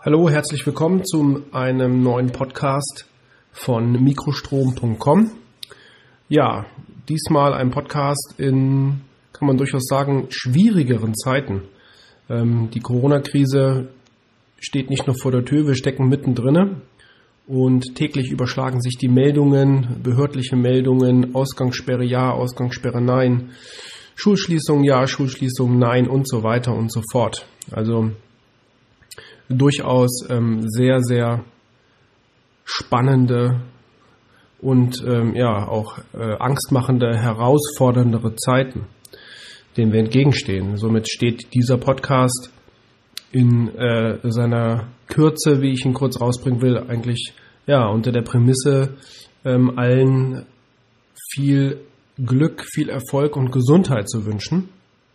Hallo, herzlich willkommen zu einem neuen Podcast von mikrostrom.com. Ja, diesmal ein Podcast in, kann man durchaus sagen, schwierigeren Zeiten. Die Corona-Krise steht nicht nur vor der Tür, wir stecken mittendrin und täglich überschlagen sich die Meldungen, behördliche Meldungen, Ausgangssperre ja, Ausgangssperre nein, Schulschließung ja, Schulschließung nein und so weiter und so fort. Also durchaus sehr, sehr spannende und auch angstmachende, herausforderndere Zeiten, denen wir entgegenstehen. Somit steht dieser Podcast in seiner Kürze, wie ich ihn kurz rausbringen will, eigentlich unter der Prämisse, allen viel Glück, viel Erfolg und Gesundheit zu wünschen.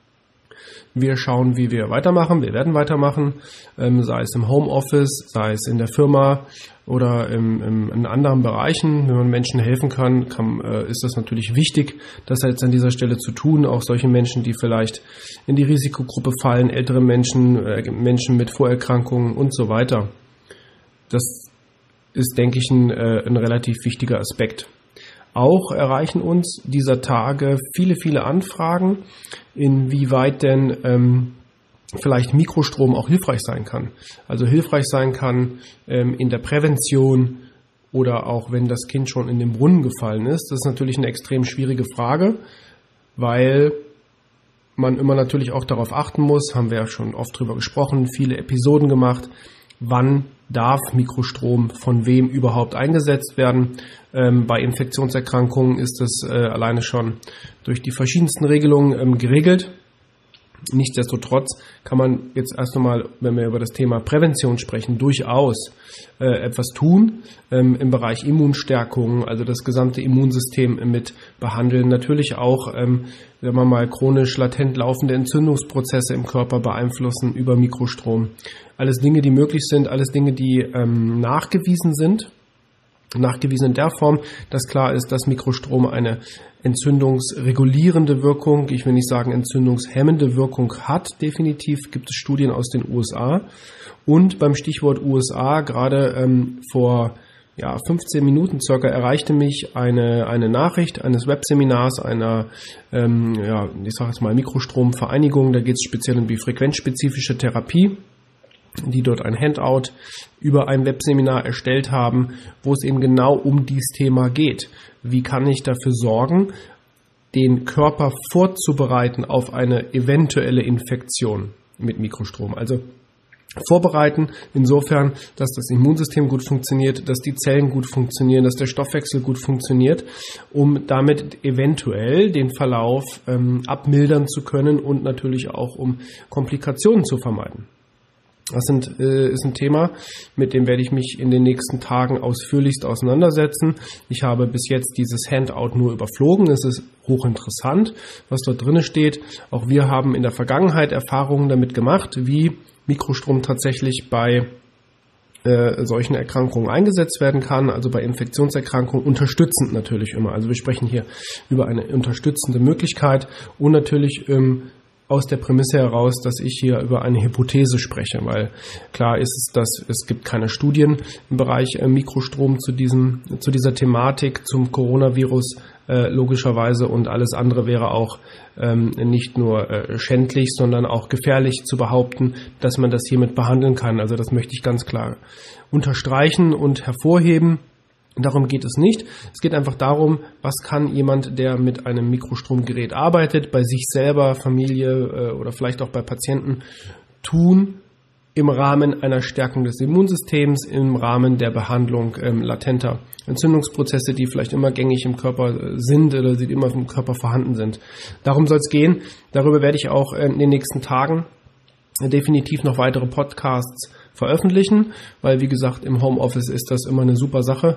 Wir schauen, wie wir weitermachen. Wir werden weitermachen, sei es im Homeoffice, sei es in der Firma oder in anderen Bereichen. Wenn man Menschen helfen kann, ist das natürlich wichtig, das jetzt an dieser Stelle zu tun. Auch solche Menschen, die vielleicht in die Risikogruppe fallen, ältere Menschen, Menschen mit Vorerkrankungen und so weiter. Das ist, denke ich, ein relativ wichtiger Aspekt. Auch erreichen uns dieser Tage viele Anfragen, inwieweit denn vielleicht Mikrostrom auch hilfreich sein kann. Also hilfreich sein kann in der Prävention oder auch wenn das Kind schon in den Brunnen gefallen ist. Das ist natürlich eine extrem schwierige Frage, weil man immer natürlich auch darauf achten muss, haben wir ja schon oft drüber gesprochen, viele Episoden gemacht, wann darf Mikrostrom von wem überhaupt eingesetzt werden. Bei Infektionserkrankungen ist es alleine schon durch die verschiedensten Regelungen geregelt. Nichtsdestotrotz kann man jetzt erst einmal, wenn wir über das Thema Prävention sprechen, durchaus etwas tun im Bereich Immunstärkung, also das gesamte Immunsystem mit behandeln. Natürlich auch, wenn man mal chronisch latent laufende Entzündungsprozesse im Körper beeinflussen über Mikrostrom. Alles Dinge, die möglich sind, alles Dinge, die nachgewiesen sind. Nachgewiesen in der Form, dass klar ist, dass Mikrostrom eine entzündungsregulierende Wirkung, ich will nicht sagen entzündungshemmende Wirkung hat. Definitiv gibt es Studien aus den USA. Und beim Stichwort USA, gerade vor 15 Minuten circa, erreichte mich eine Nachricht eines Webseminars einer, ich sage jetzt mal Mikrostromvereinigung. Da geht es speziell um die frequenzspezifische Therapie, die dort ein Handout über ein Webseminar erstellt haben, wo es eben genau um dieses Thema geht. Wie kann ich dafür sorgen, den Körper vorzubereiten auf eine eventuelle Infektion mit Mikrostrom? Also vorbereiten insofern, dass das Immunsystem gut funktioniert, dass die Zellen gut funktionieren, dass der Stoffwechsel gut funktioniert, um damit eventuell den Verlauf abmildern zu können und natürlich auch um Komplikationen zu vermeiden. Das ist ein Thema, mit dem werde ich mich in den nächsten Tagen ausführlichst auseinandersetzen. Ich habe bis jetzt dieses Handout nur überflogen. Es ist hochinteressant, was dort drin steht. Auch wir haben in der Vergangenheit Erfahrungen damit gemacht, wie Mikrostrom tatsächlich bei solchen Erkrankungen eingesetzt werden kann, also bei Infektionserkrankungen unterstützend natürlich immer. Also wir sprechen hier über eine unterstützende Möglichkeit und natürlich aus der Prämisse heraus, dass ich hier über eine Hypothese spreche, weil klar ist es, dass es gibt keine Studien im Bereich Mikrostrom zu dieser Thematik, zum Coronavirus logischerweise, und alles andere wäre auch nicht nur schändlich, sondern auch gefährlich zu behaupten, dass man das hiermit behandeln kann. Also das möchte ich ganz klar unterstreichen und hervorheben. Darum geht es nicht. Es geht einfach darum, was kann jemand, der mit einem Mikrostromgerät arbeitet, bei sich selber, Familie oder vielleicht auch bei Patienten tun im Rahmen einer Stärkung des Immunsystems, im Rahmen der Behandlung latenter Entzündungsprozesse, die vielleicht immer gängig im Körper sind oder die immer im Körper vorhanden sind. Darum soll es gehen. Darüber werde ich auch in den nächsten Tagen definitiv noch weitere Podcasts veröffentlichen, weil wie gesagt im Homeoffice ist das immer eine super Sache,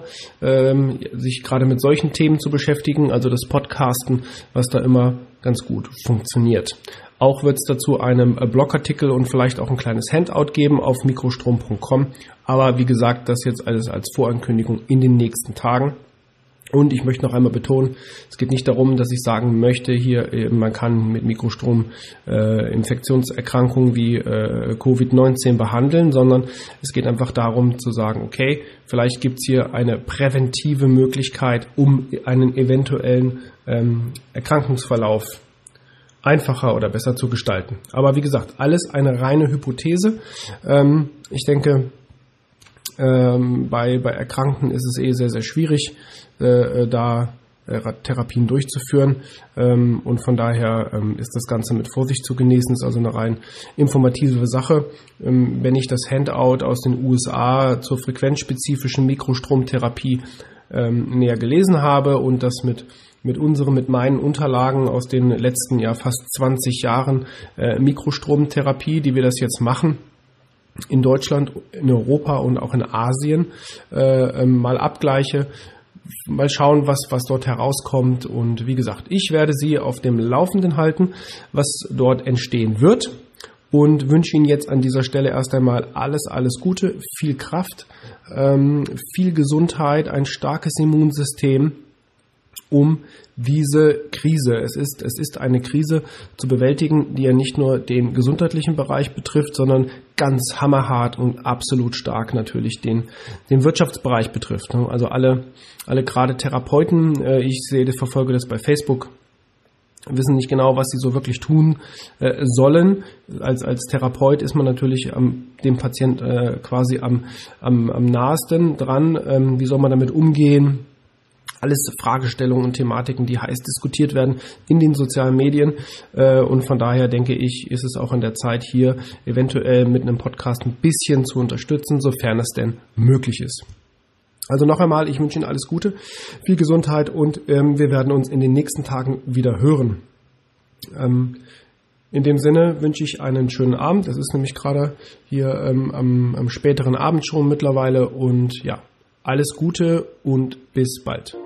sich gerade mit solchen Themen zu beschäftigen, also das Podcasten, was da immer ganz gut funktioniert. Auch wird es dazu einen Blogartikel und vielleicht auch ein kleines Handout geben auf mikrostrom.com, aber wie gesagt, das jetzt alles als Vorankündigung in den nächsten Tagen. Und ich möchte noch einmal betonen, es geht nicht darum, dass ich sagen möchte, hier, man kann mit Mikrostrom Infektionserkrankungen wie Covid-19 behandeln, sondern es geht einfach darum zu sagen, okay, vielleicht gibt es hier eine präventive Möglichkeit, um einen eventuellen Erkrankungsverlauf einfacher oder besser zu gestalten. Aber wie gesagt, alles eine reine Hypothese. Ich denke, bei Erkrankten ist es sehr, sehr schwierig, da Therapien durchzuführen. Und von daher ist das Ganze mit Vorsicht zu genießen. Ist also eine rein informative Sache. Wenn ich das Handout aus den USA zur frequenzspezifischen Mikrostromtherapie näher gelesen habe und das mit meinen Unterlagen aus den letzten fast 20 Jahren Mikrostromtherapie, die wir das jetzt machen, in Deutschland, in Europa und auch in Asien, mal abgleiche, mal schauen, was dort herauskommt. Und wie gesagt, ich werde Sie auf dem Laufenden halten, was dort entstehen wird, und wünsche Ihnen jetzt an dieser Stelle erst einmal alles Gute, viel Kraft, viel Gesundheit, ein starkes Immunsystem, um diese Krise, es ist eine Krise zu bewältigen, die ja nicht nur den gesundheitlichen Bereich betrifft, sondern ganz hammerhart und absolut stark natürlich den Wirtschaftsbereich betrifft. Also alle gerade Therapeuten, verfolge das bei Facebook, wissen nicht genau, was sie so wirklich tun sollen. Als Therapeut ist man natürlich dem Patient quasi am nahesten dran. Wie soll man damit umgehen? Alles Fragestellungen und Thematiken, die heiß diskutiert werden in den sozialen Medien. Und von daher denke ich, ist es auch an der Zeit, hier eventuell mit einem Podcast ein bisschen zu unterstützen, sofern es denn möglich ist. Also noch einmal, ich wünsche Ihnen alles Gute, viel Gesundheit, und wir werden uns in den nächsten Tagen wieder hören. In dem Sinne wünsche ich einen schönen Abend. Es ist nämlich gerade hier am späteren Abend schon mittlerweile, und ja, alles Gute und bis bald.